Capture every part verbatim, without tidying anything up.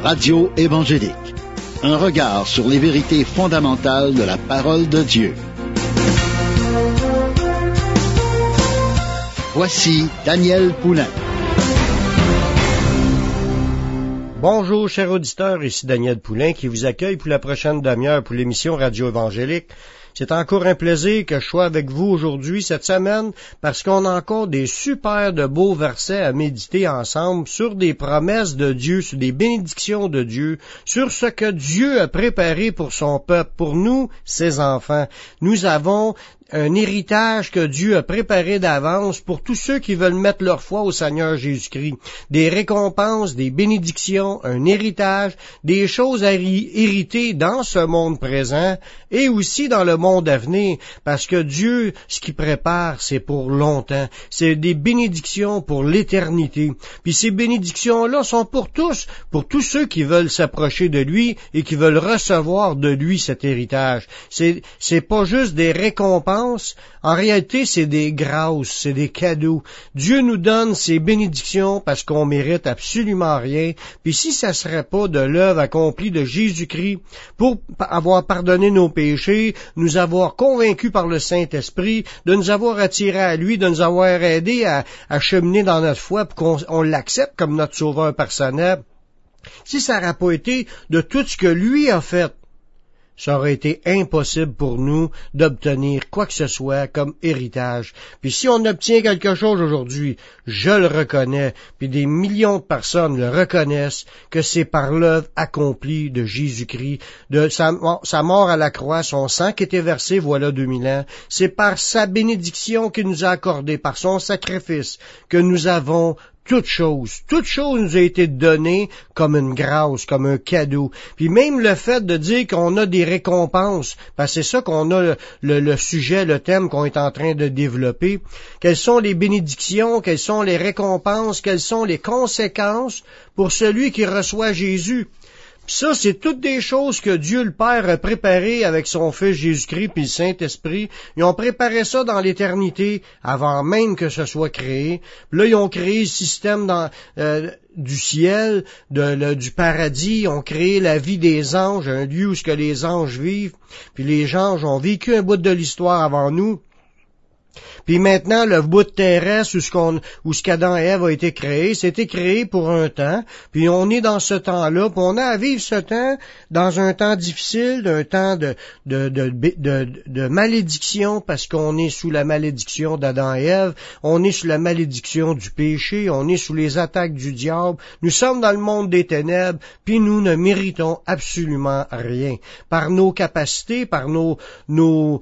Radio évangélique. Un regard sur les vérités fondamentales de la parole de Dieu. Voici Daniel Poulain. Bonjour, chers auditeurs, ici Daniel Poulain qui vous accueille pour la prochaine demi-heure pour l'émission Radio évangélique. C'est encore un plaisir que je sois avec vous aujourd'hui, cette semaine, parce qu'on a encore des super de beaux versets à méditer ensemble sur des promesses de Dieu, sur des bénédictions de Dieu, sur ce que Dieu a préparé pour son peuple, pour nous, ses enfants. Nous avons un héritage que Dieu a préparé d'avance pour tous ceux qui veulent mettre leur foi au Seigneur Jésus-Christ. Des récompenses, des bénédictions, un héritage, des choses à hériter dans ce monde présent et aussi dans le monde à venir, parce que Dieu, ce qu'il prépare, c'est pour longtemps. C'est des bénédictions pour l'éternité. Puis ces bénédictions-là sont pour tous, pour tous ceux qui veulent s'approcher de lui et qui veulent recevoir de lui cet héritage. C'est, c'est pas juste des récompenses. En réalité, c'est des grâces, c'est des cadeaux. Dieu nous donne ses bénédictions parce qu'on mérite absolument rien. Puis si ça serait pas de l'œuvre accomplie de Jésus-Christ pour avoir pardonné nos péchés, nous avoir convaincus par le Saint-Esprit, de nous avoir attirés à lui, de nous avoir aidés à, à cheminer dans notre foi pour qu'on on l'accepte comme notre sauveur personnel, si ça n'aurait pas été de tout ce que lui a fait, ça aurait été impossible pour nous d'obtenir quoi que ce soit comme héritage. Puis si on obtient quelque chose aujourd'hui, je le reconnais, puis des millions de personnes le reconnaissent, que c'est par l'œuvre accomplie de Jésus-Christ, de sa, sa mort à la croix, son sang qui était versé voilà deux mille ans. C'est par sa bénédiction qu'il nous a accordé, par son sacrifice, que nous avons toute chose, toute chose nous a été donnée comme une grâce, comme un cadeau. Puis même le fait de dire qu'on a des récompenses, parce que c'est ça qu'on a le, le, le sujet, le thème qu'on est en train de développer. Quelles sont les bénédictions, quelles sont les récompenses, quelles sont les conséquences pour celui qui reçoit Jésus. Puis ça, c'est toutes des choses que Dieu le Père a préparées avec son Fils Jésus-Christ puis le Saint-Esprit. Ils ont préparé ça dans l'éternité avant même que ce soit créé. Puis là, ils ont créé le système dans, euh, du ciel, de, le, du paradis. Ils ont créé la vie des anges, un lieu où ce que les anges vivent. Puis les anges ont vécu un bout de l'histoire avant nous. Puis maintenant, le bout de terrestre où ce qu'on, où ce qu'Adam et Ève a été créé, c'était créé pour un temps, puis on est dans ce temps-là, puis on a à vivre ce temps dans un temps difficile, un temps de, de, de, de, de, de malédiction, parce qu'on est sous la malédiction d'Adam et Ève, on est sous la malédiction du péché, on est sous les attaques du diable, nous sommes dans le monde des ténèbres, puis nous ne méritons absolument rien. Par nos capacités, par nos, nos,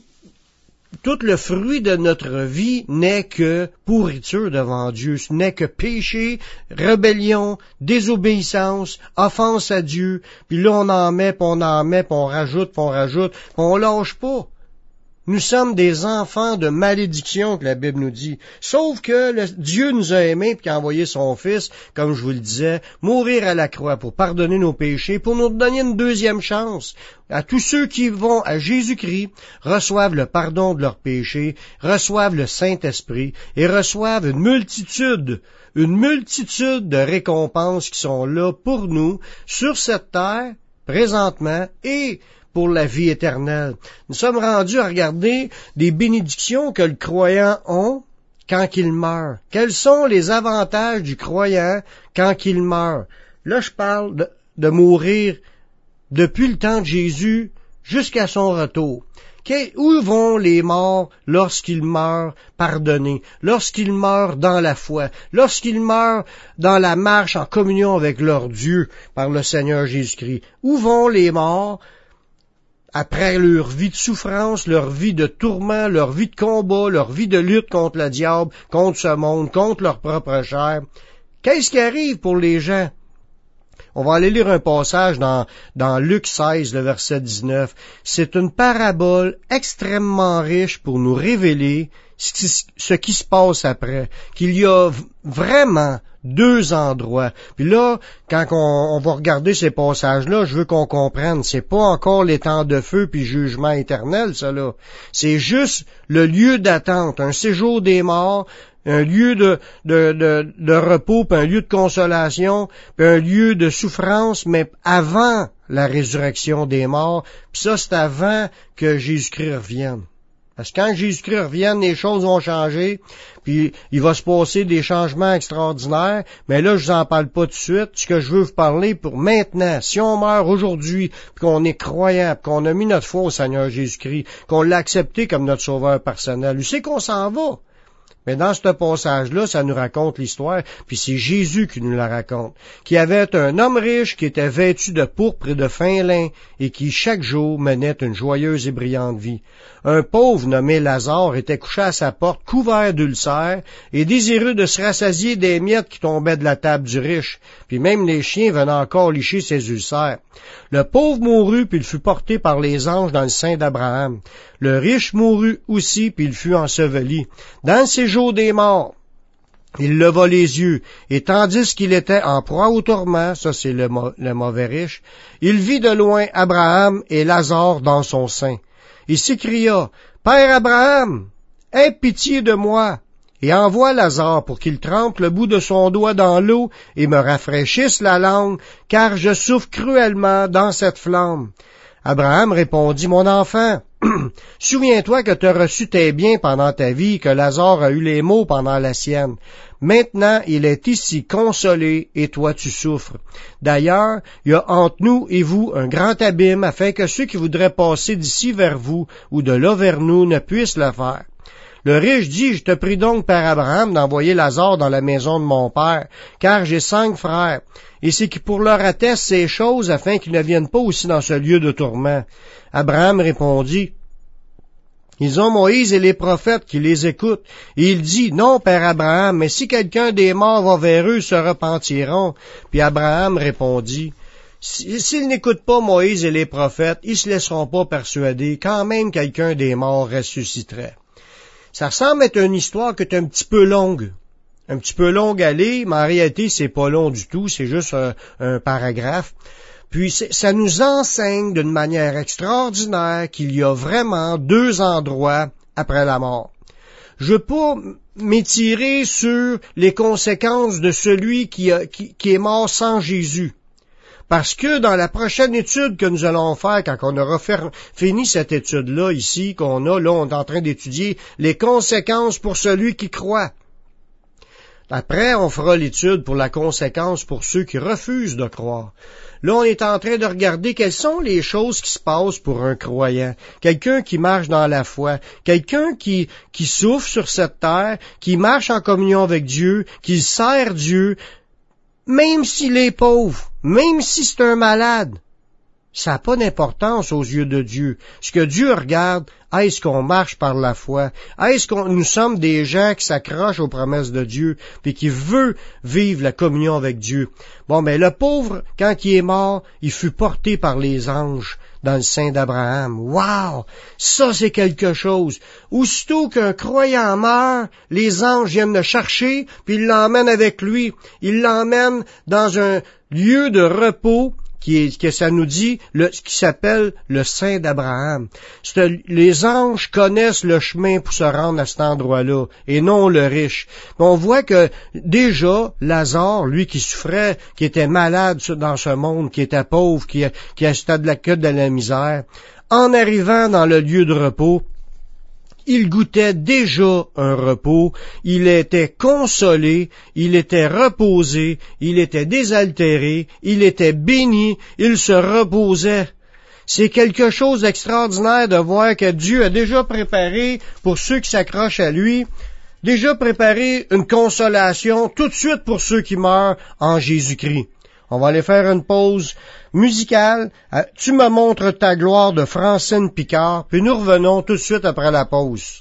tout le fruit de notre vie n'est que pourriture devant Dieu, ce n'est que péché, rébellion, désobéissance, offense à Dieu, puis là on en met, puis on en met, puis on rajoute, puis on rajoute, puis on lâche pas. Nous sommes des enfants de malédiction que la Bible nous dit. Sauf que le, Dieu nous a aimés et a envoyé son Fils, comme je vous le disais, mourir à la croix pour pardonner nos péchés, pour nous donner une deuxième chance. À tous ceux qui vont à Jésus-Christ, reçoivent le pardon de leurs péchés, reçoivent le Saint-Esprit et reçoivent une multitude, une multitude de récompenses qui sont là pour nous, sur cette terre, présentement, et pour la vie éternelle. Nous sommes rendus à regarder des bénédictions que le croyant a quand il meurt. Quels sont les avantages du croyant quand il meurt? Là, je parle de, de mourir depuis le temps de Jésus jusqu'à son retour. Que, où vont les morts lorsqu'ils meurent pardonnés, lorsqu'ils meurent dans la foi, lorsqu'ils meurent dans la marche en communion avec leur Dieu par le Seigneur Jésus-Christ? Où vont les morts après leur vie de souffrance, leur vie de tourment, leur vie de combat, leur vie de lutte contre le diable, contre ce monde, contre leur propre chair? Qu'est-ce qui arrive pour les gens? On va aller lire un passage dans, dans Luc seize, le verset dix-neuf. C'est une parabole extrêmement riche pour nous révéler ce qui, ce qui se passe après, qu'il y a vraiment deux endroits. Puis là, quand on, on va regarder ces passages-là, je veux qu'on comprenne, c'est pas encore les temps de feu puis jugement éternel, ça là. C'est juste le lieu d'attente, un séjour des morts, un lieu de, de, de, de repos, puis un lieu de consolation, puis un lieu de souffrance, mais avant la résurrection des morts. Puis ça, c'est avant que Jésus-Christ revienne. Parce que quand Jésus-Christ revienne, les choses vont changer, puis il va se passer des changements extraordinaires, mais là, je vous en parle pas tout de suite. Ce que je veux vous parler pour maintenant, si on meurt aujourd'hui, puis qu'on est croyant, puis qu'on a mis notre foi au Seigneur Jésus-Christ, qu'on l'a accepté comme notre sauveur personnel, où c'est qu'on s'en va? Mais dans ce passage-là, ça nous raconte l'histoire, puis c'est Jésus qui nous la raconte, qui avait un homme riche qui était vêtu de pourpre et de fin lin, et qui chaque jour menait une joyeuse et brillante vie. Un pauvre nommé Lazare était couché à sa porte, couvert d'ulcères, et désireux de se rassasier des miettes qui tombaient de la table du riche, puis même les chiens venaient encore licher ses ulcères. Le pauvre mourut, puis il fut porté par les anges dans le sein d'Abraham. Le riche mourut aussi, puis il fut enseveli. Dans le séjour des morts, il leva les yeux, et tandis qu'il était en proie au tourment, ça c'est le, le mauvais riche, il vit de loin Abraham et Lazare dans son sein. Il s'écria, « Père Abraham, aie pitié de moi, et envoie Lazare pour qu'il trempe le bout de son doigt dans l'eau et me rafraîchisse la langue, car je souffre cruellement dans cette flamme. » Abraham répondit, « Mon enfant, souviens-toi que tu as reçu tes biens pendant ta vie, que Lazare a eu les maux pendant la sienne. Maintenant, il est ici consolé, et toi tu souffres. D'ailleurs, il y a entre nous et vous un grand abîme, afin que ceux qui voudraient passer d'ici vers vous, ou de là vers nous, ne puissent le faire. Le riche dit, je te prie donc, Père Abraham, d'envoyer Lazare dans la maison de mon père, car j'ai cinq frères, et c'est qui pour leur atteste ces choses, afin qu'ils ne viennent pas aussi dans ce lieu de tourment. Abraham répondit, ils ont Moïse et les prophètes qui les écoutent. Et il dit, non, Père Abraham, mais si quelqu'un des morts va vers eux, ils se repentiront. Puis Abraham répondit, s'ils n'écoutent pas Moïse et les prophètes, ils se laisseront pas persuader, quand même quelqu'un des morts ressusciterait. Ça ressemble être une histoire qui est un petit peu longue. Un petit peu longue à lire, mais en réalité, c'est pas long du tout, c'est juste un, un paragraphe. Puis ça nous enseigne d'une manière extraordinaire qu'il y a vraiment deux endroits après la mort. Je veux pas m'étirer sur les conséquences de celui qui, a, qui, qui est mort sans Jésus. Parce que dans la prochaine étude que nous allons faire, quand on aura fait, fini cette étude-là ici, qu'on a, là, on est en train d'étudier les conséquences pour celui qui croit. Après, on fera l'étude pour la conséquence pour ceux qui refusent de croire. Là, on est en train de regarder quelles sont les choses qui se passent pour un croyant, quelqu'un qui marche dans la foi, quelqu'un qui, qui souffre sur cette terre, qui marche en communion avec Dieu, qui sert Dieu, même s'il est pauvre, même si c'est un malade. Ça n'a pas d'importance aux yeux de Dieu. Ce que Dieu regarde, est-ce qu'on marche par la foi? Est-ce qu'on nous sommes des gens qui s'accrochent aux promesses de Dieu puis qui veulent vivre la communion avec Dieu? Bon, mais le pauvre, quand il est mort, il fut porté par les anges dans le sein d'Abraham. Wow! Ça, c'est quelque chose. Aussitôt qu'un croyant meurt, les anges viennent le chercher puis ils l'emmènent avec lui. Ils l'emmènent dans un lieu de repos qui est, que ça nous dit, le, qui s'appelle le sein d'Abraham. C'est, les anges connaissent le chemin pour se rendre à cet endroit-là, et non le riche. On voit que déjà, Lazare, lui qui souffrait, qui était malade dans ce monde, qui était pauvre, qui, qui achetait de la queue de la misère, en arrivant dans le lieu de repos, il goûtait déjà un repos, il était consolé, il était reposé, il était désaltéré, il était béni, il se reposait. C'est quelque chose d'extraordinaire de voir que Dieu a déjà préparé, pour ceux qui s'accrochent à lui, déjà préparé une consolation tout de suite pour ceux qui meurent en Jésus-Christ. On va aller faire une pause musicale. Tu me montres ta gloire de Francine Picard, puis nous revenons tout de suite après la pause.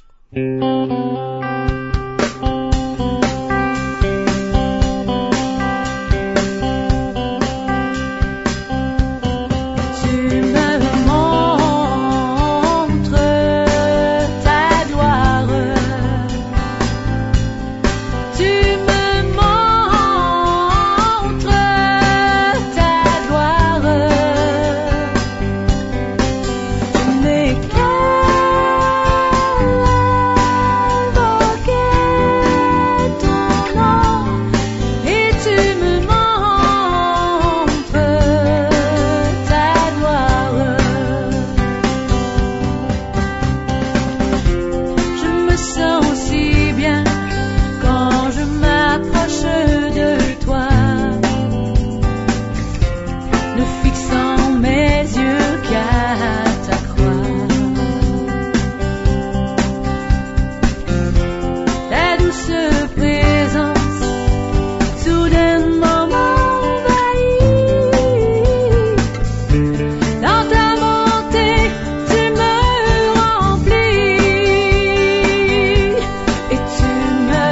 Make présence soudainement m'envahit. Dans ta bonté, tu me remplis et tu me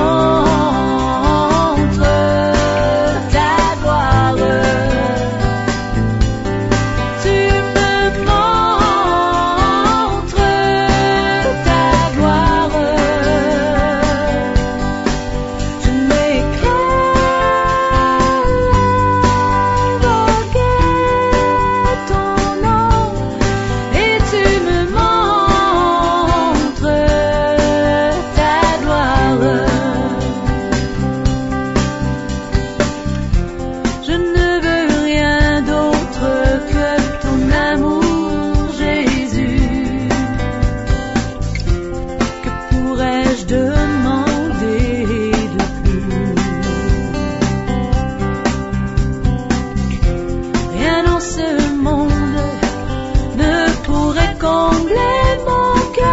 montres ta gloire. Tu me montres ta gloire. Je m'éclate ton nom et tu me montres ta gloire. Je ne veux rien d'autre que ton amour, Jésus. Que pourrais-je demander de plus? Rien dans ce monde ne pourrait combler mon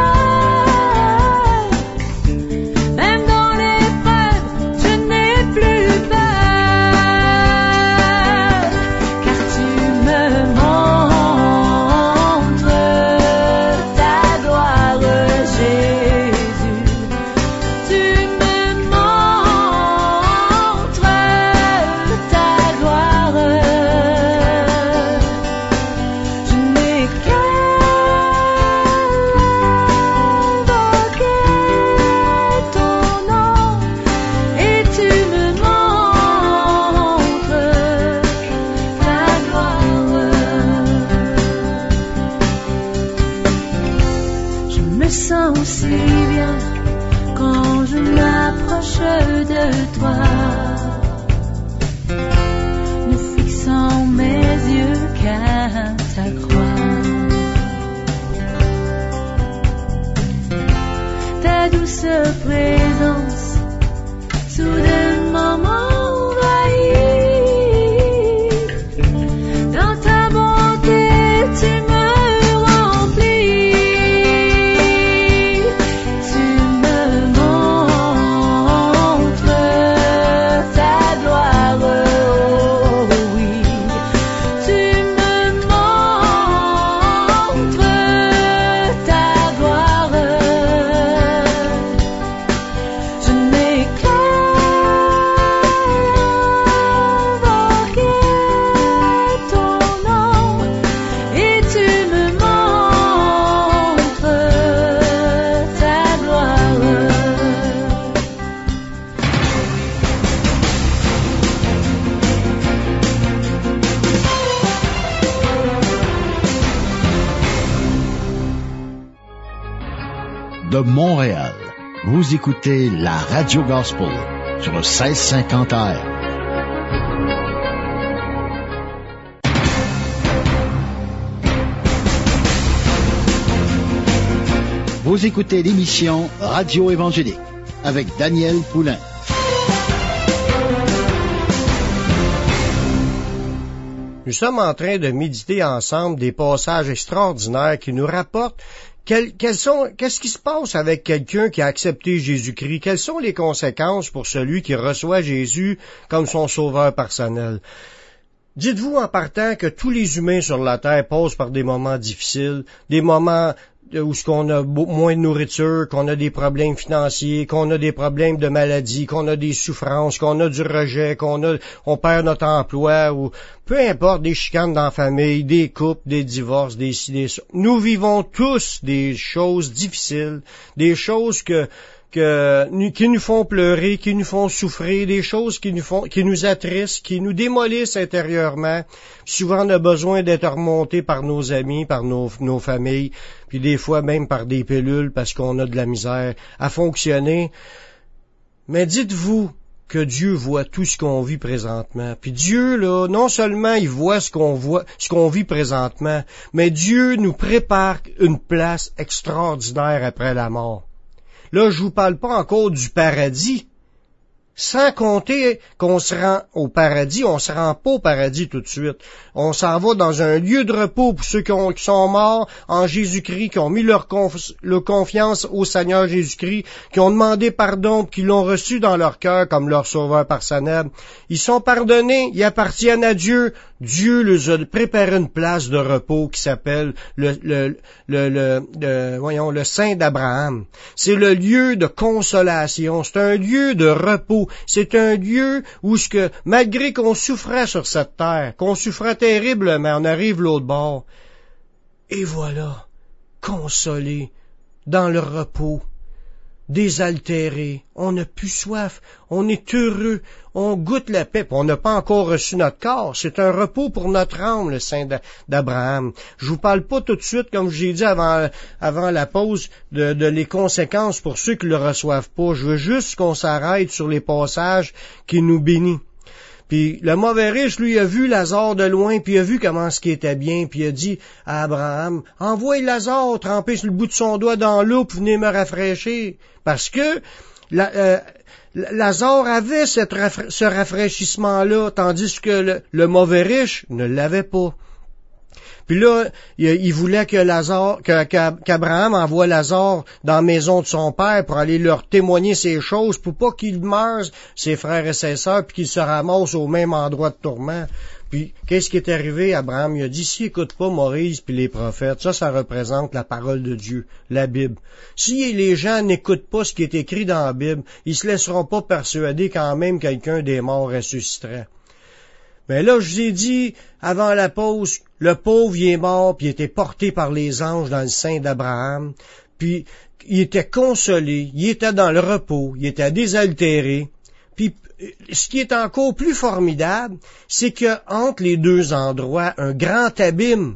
cœur. Même dans l'épreuve, je n'ai plus peur, car tu me montres ta gloire, Jésus. Tu me montres ta gloire. Je n'ai qu'à invoquer ton nom et tu me montres ta gloire. Je me sens aussi bien quand je m'approche de toi, ne fixant mes yeux qu'à ta croix. Ta douce présence soudainement m'envahit. Dans ta bonté, tu me remplis. Tu me montres ta gloire, oh oui. Tu me montres ta gloire. Je n'ai qu'à invoquer ton nom et tu me montres ta gloire. De Montréal, vous écoutez la Radio Gospel sur le seize cinquante A M. Vous écoutez l'émission Radio Évangélique avec Daniel Poulain. Nous sommes en train de méditer ensemble des passages extraordinaires qui nous rapportent quels, quels sont, qu'est-ce qui se passe avec quelqu'un qui a accepté Jésus-Christ? Quelles sont les conséquences pour celui qui reçoit Jésus comme son sauveur personnel? Dites-vous en partant que tous les humains sur la terre passent par des moments difficiles, des moments où ce qu'on a moins de nourriture, qu'on a des problèmes financiers, qu'on a des problèmes de maladie, qu'on a des souffrances, qu'on a du rejet, qu'on a, on perd notre emploi, ou peu importe, des chicanes dans la famille, des couples, des divorces, des ci, des ça. Nous vivons tous des choses difficiles, des choses que que, qui nous font pleurer, qui nous font souffrir, des choses qui nous font, qui nous attristent, qui nous démolissent intérieurement. Souvent, on a besoin d'être remonté par nos amis, par nos, nos familles, puis des fois même par des pilules parce qu'on a de la misère à fonctionner. Mais dites-vous que Dieu voit tout ce qu'on vit présentement. Puis Dieu, là, non seulement il voit ce qu'on voit, ce qu'on vit présentement, mais Dieu nous prépare une place extraordinaire après la mort. Là, je vous parle pas encore du paradis. Sans compter qu'on se rend au paradis, on se rend pas au paradis tout de suite. On s'en va dans un lieu de repos pour ceux qui, ont, qui sont morts en Jésus-Christ, qui ont mis leur, conf, leur confiance au Seigneur Jésus-Christ, qui ont demandé pardon, qui l'ont reçu dans leur cœur comme leur sauveur personnel. Ils sont pardonnés, ils appartiennent à Dieu. Dieu leur a préparé une place de repos qui s'appelle le, le, le, le, le, voyons, le sein d'Abraham. C'est le lieu de consolation, c'est un lieu de repos, c'est un lieu où ce que, malgré qu'on souffrait sur cette terre, qu'on souffrait terriblement, on arrive l'autre bord, et voilà, consolé, dans le repos, désaltéré, on n'a plus soif, on est heureux, on goûte la paix, on n'a pas encore reçu notre corps, c'est un repos pour notre âme, le sein d'Abraham. Je vous parle pas tout de suite, comme j'ai dit avant, avant la pause, de, de les conséquences pour ceux qui le reçoivent pas. Je veux juste qu'on s'arrête sur les passages qui nous bénissent. Puis le mauvais riche, lui, a vu Lazare de loin, puis il a vu comment ce qui était bien, puis il a dit à Abraham, « Envoie Lazare tremper sur le bout de son doigt dans l'eau pour venir me rafraîchir. » Parce que la, euh, Lazare avait cette rafra- ce rafraîchissement-là, tandis que le, le mauvais riche ne l'avait pas. Puis là, il, il voulait que Lazare, que, qu'Abraham envoie Lazare dans la maison de son père pour aller leur témoigner ces choses, pour pas qu'il meure, ses frères et ses sœurs, puis qu'ils se ramassent au même endroit de tourment. Puis, qu'est-ce qui est arrivé? Abraham, il a dit, s'il écoute pas Moïse puis les prophètes, ça, ça représente la parole de Dieu, la Bible. Si les gens n'écoutent pas ce qui est écrit dans la Bible, ils se laisseront pas persuader quand même quelqu'un des morts ressusciterait. Mais là, je vous ai dit, avant la pause, le pauvre, il est mort, puis il était porté par les anges dans le sein d'Abraham, puis il était consolé, il était dans le repos, il était désaltéré. Puis, ce qui est encore plus formidable, c'est que entre les deux endroits, un grand abîme,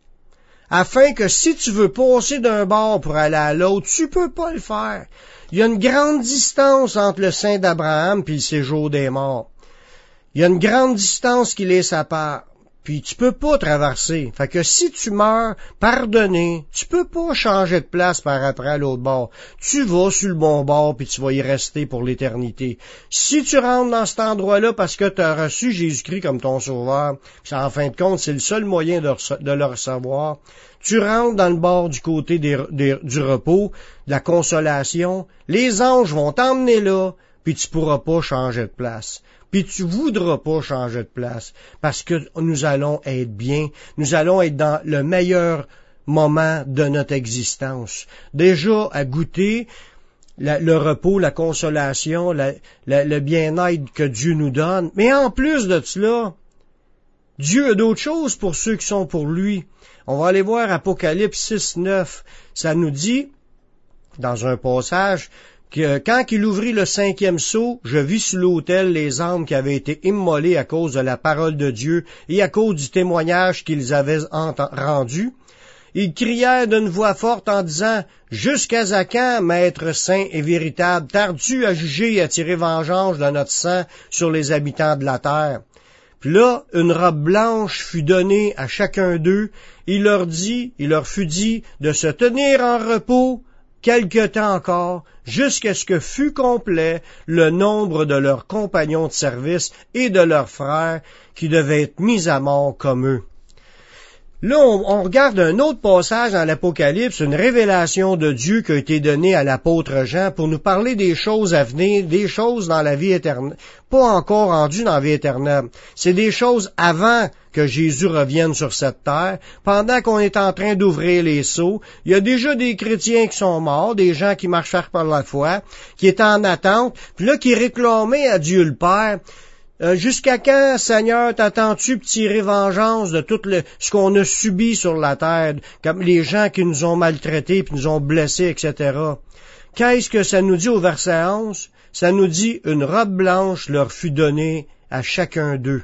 afin que si tu veux passer d'un bord pour aller à l'autre, tu peux pas le faire. Il y a une grande distance entre le sein d'Abraham puis le séjour des morts. Il y a une grande distance qui les sépare, puis tu peux pas traverser. Fait que si tu meurs pardonné, tu peux pas changer de place par après à l'autre bord. Tu vas sur le bon bord, puis tu vas y rester pour l'éternité. Si tu rentres dans cet endroit-là parce que tu as reçu Jésus-Christ comme ton sauveur, puis en fin de compte, c'est le seul moyen de, rece- de le recevoir, tu rentres dans le bord du côté des, des, du repos, de la consolation, les anges vont t'emmener là, puis tu pourras pas changer de place. Puis tu voudras pas changer de place, parce que nous allons être bien, nous allons être dans le meilleur moment de notre existence. Déjà à goûter la, le repos, la consolation, la, la, le bien-être que Dieu nous donne. Mais en plus de cela, Dieu a d'autres choses pour ceux qui sont pour lui. On va aller voir Apocalypse six neuf. Ça nous dit, dans un passage, que quand il ouvrit le cinquième sceau, je vis sur l'autel les âmes qui avaient été immolées à cause de la parole de Dieu et à cause du témoignage qu'ils avaient rendu. Ils crièrent d'une voix forte en disant, « Jusqu'à quand, Maître saint et véritable, tardes-tu à juger et à tirer vengeance de notre sang sur les habitants de la terre? » Puis là, une robe blanche fut donnée à chacun d'eux. Il leur dit, il leur fut dit de se tenir en repos quelque temps encore, jusqu'à ce que fût complet le nombre de leurs compagnons de service et de leurs frères qui devaient être mis à mort comme eux. Là, on, on regarde un autre passage dans l'Apocalypse, une révélation de Dieu qui a été donnée à l'apôtre Jean pour nous parler des choses à venir, des choses dans la vie éternelle, pas encore rendues dans la vie éternelle. C'est des choses avant que Jésus revienne sur cette terre, pendant qu'on est en train d'ouvrir les sceaux. Il y a déjà des chrétiens qui sont morts, des gens qui marchent par la foi, qui étaient en attente, puis là, qui réclamaient à Dieu le Père, Euh, jusqu'à quand, Seigneur, t'attends-tu pour tirer vengeance de tout le, ce qu'on a subi sur la terre, comme les gens qui nous ont maltraités, puis nous ont blessés, et cetera. Qu'est-ce que ça nous dit au verset onze? Ça nous dit, une robe blanche leur fut donnée à chacun d'eux.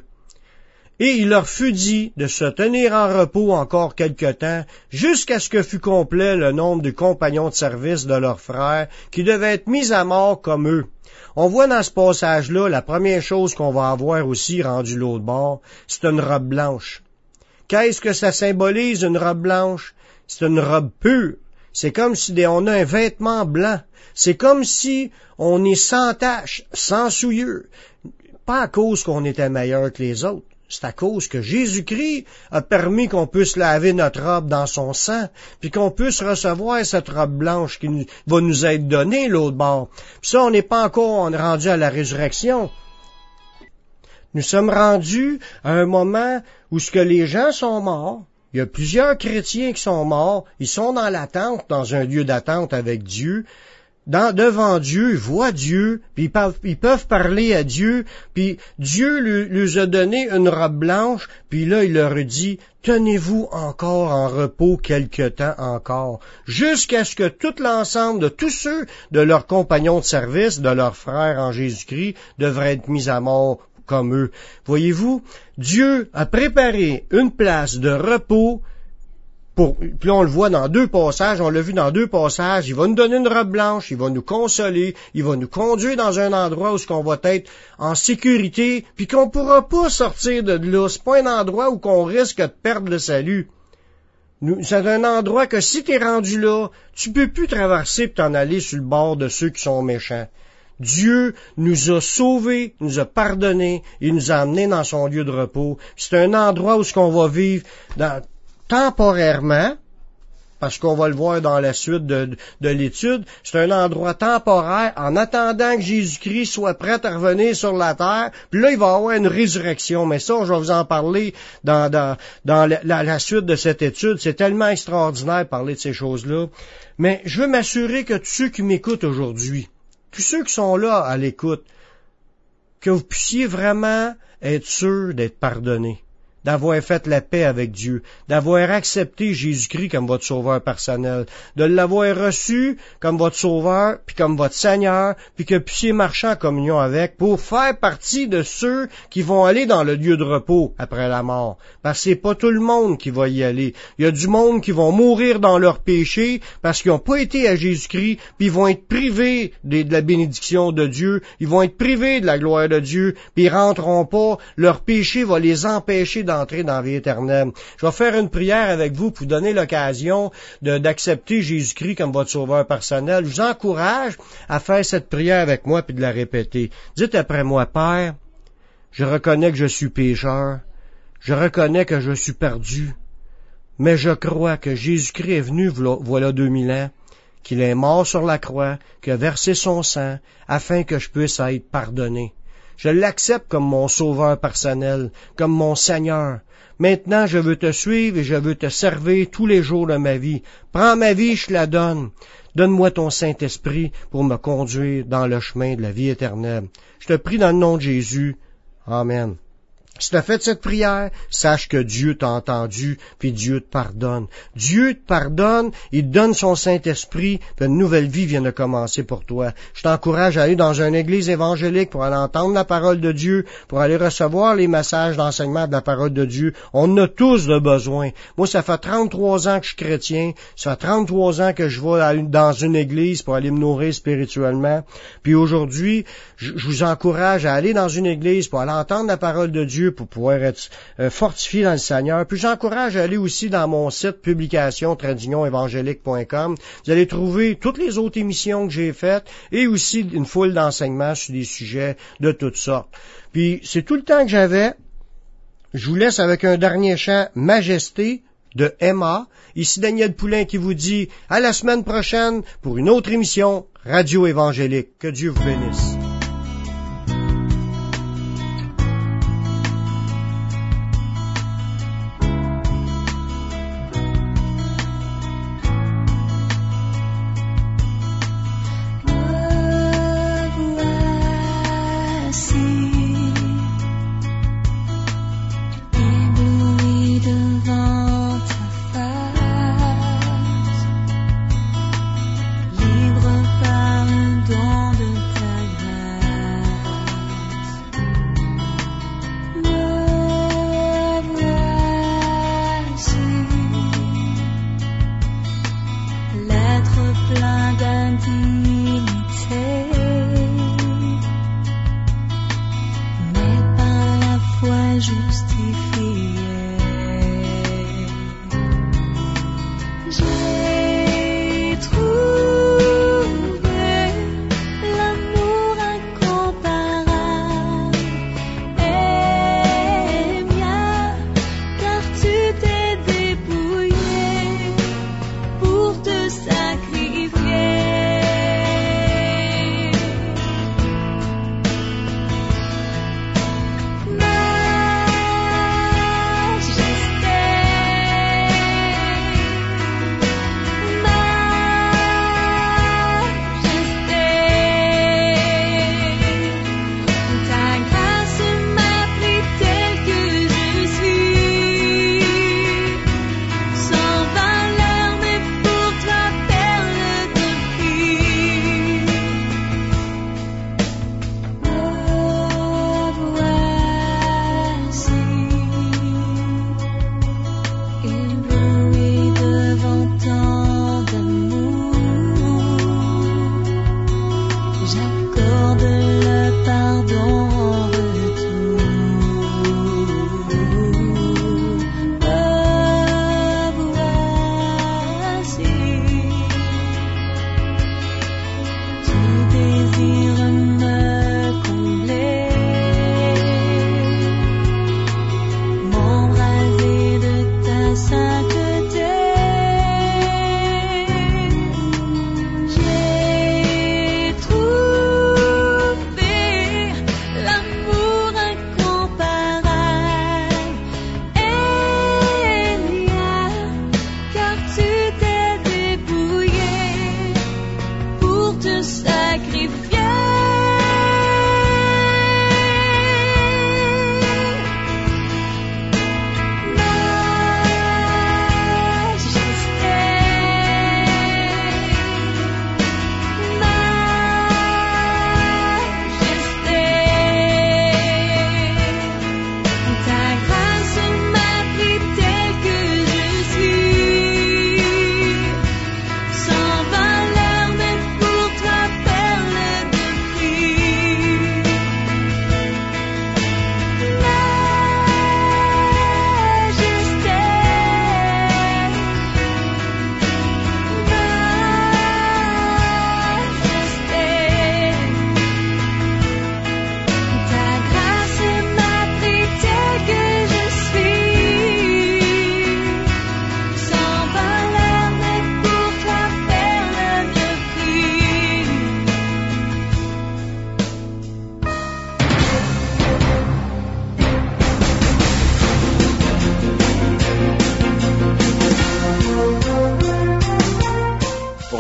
Et il leur fut dit de se tenir en repos encore quelque temps, jusqu'à ce que fût complet le nombre de compagnons de service de leurs frères, qui devaient être mis à mort comme eux. On voit dans ce passage-là, la première chose qu'on va avoir aussi rendu l'autre bord, c'est une robe blanche. Qu'est-ce que ça symbolise, une robe blanche? C'est une robe pure. C'est comme si on a un vêtement blanc. C'est comme si on est sans tache, sans souillure. Pas à cause qu'on était meilleur que les autres. C'est à cause que Jésus-Christ a permis qu'on puisse laver notre robe dans son sang, puis qu'on puisse recevoir cette robe blanche qui nous, va nous être donnée l'autre bord. Puis ça, on n'est pas encore rendu à la résurrection. Nous sommes rendus à un moment où ce que les gens sont morts. Il y a plusieurs chrétiens qui sont morts. Ils sont dans l'attente, dans un lieu d'attente avec Dieu. Dans, devant Dieu, ils voient Dieu, puis ils, parlent, ils peuvent parler à Dieu, puis Dieu lui, lui a donné une robe blanche, puis là, il leur dit, tenez-vous encore en repos quelque temps encore, jusqu'à ce que tout l'ensemble de tous ceux de leurs compagnons de service, de leurs frères en Jésus-Christ, devraient être mis à mort comme eux. Voyez-vous, Dieu a préparé une place de repos. Pour, puis on le voit dans deux passages, on l'a vu dans deux passages, il va nous donner une robe blanche, il va nous consoler, il va nous conduire dans un endroit où ce qu'on va être en sécurité, puis qu'on pourra pas sortir de là. C'est pas un endroit où qu'on risque de perdre le salut. Nous, c'est un endroit que si t'es rendu là, tu peux plus traverser et t'en aller sur le bord de ceux qui sont méchants. Dieu nous a sauvés, nous a pardonnés, il nous a amenés dans son lieu de repos. C'est un endroit où ce qu'on va vivre dans temporairement, parce qu'on va le voir dans la suite de, de, de l'étude, c'est un endroit temporaire en attendant que Jésus-Christ soit prêt à revenir sur la terre, puis là, il va y avoir une résurrection. Mais ça, je vais vous en parler dans, dans, dans la, la, la suite de cette étude. C'est tellement extraordinaire de parler de ces choses-là. Mais je veux m'assurer que tous ceux qui m'écoutent aujourd'hui, tous ceux qui sont là à l'écoute, que vous puissiez vraiment être sûrs d'être pardonnés, d'avoir fait la paix avec Dieu, d'avoir accepté Jésus-Christ comme votre sauveur personnel, de l'avoir reçu comme votre sauveur, puis comme votre Seigneur, puis que vous puissiez marcher en communion avec, pour faire partie de ceux qui vont aller dans le lieu de repos après la mort. Parce que c'est pas tout le monde qui va y aller. Il y a du monde qui vont mourir dans leur péché parce qu'ils n'ont pas été à Jésus-Christ, puis ils vont être privés de, de la bénédiction de Dieu, ils vont être privés de la gloire de Dieu, puis ils rentreront pas, leur péché va les empêcher d'entrer dans la vie éternelle. Je vais faire une prière avec vous pour vous donner l'occasion de, d'accepter Jésus-Christ comme votre sauveur personnel. Je vous encourage à faire cette prière avec moi puis de la répéter. Dites après moi, Père, je reconnais que je suis pécheur, je reconnais que je suis perdu, mais je crois que Jésus-Christ est venu voilà deux mille ans, qu'il est mort sur la croix, qu'il a versé son sang afin que je puisse être pardonné. Je l'accepte comme mon sauveur personnel, comme mon Seigneur. Maintenant, je veux te suivre et je veux te servir tous les jours de ma vie. Prends ma vie, je te la donne. Donne-moi ton Saint-Esprit pour me conduire dans le chemin de la vie éternelle. Je te prie dans le nom de Jésus. Amen. Si tu as fait cette prière, sache que Dieu t'a entendu, puis Dieu te pardonne. Dieu te pardonne, il te donne son Saint-Esprit, puis une nouvelle vie vient de commencer pour toi. Je t'encourage à aller dans une église évangélique pour aller entendre la parole de Dieu, pour aller recevoir les messages d'enseignement de la parole de Dieu. On a tous de besoin. Moi, ça fait trente-trois ans que je suis chrétien, ça fait trente-trois ans que je vais dans une église pour aller me nourrir spirituellement. Puis aujourd'hui, je vous encourage à aller dans une église pour aller entendre la parole de Dieu, pour pouvoir être euh, fortifié dans le Seigneur. Puis j'encourage à aller aussi dans mon site publication tradunion évangélique point com. Vous allez trouver toutes les autres émissions que j'ai faites et aussi une foule d'enseignements sur des sujets de toutes sortes. Puis c'est tout le temps que j'avais. Je vous laisse avec un dernier chant, Majesté, de Emma. Ici Daniel Poulain qui vous dit à la semaine prochaine pour une autre émission Radio Évangélique. Que Dieu vous bénisse. Jésus.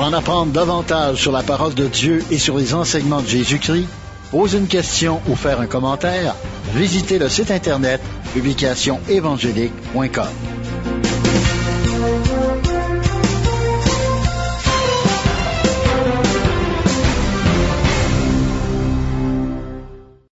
en apprendre davantage sur la parole de Dieu et sur les enseignements de Jésus-Christ, poser une question ou faire un commentaire, visitez le site Internet publication évangélique point com.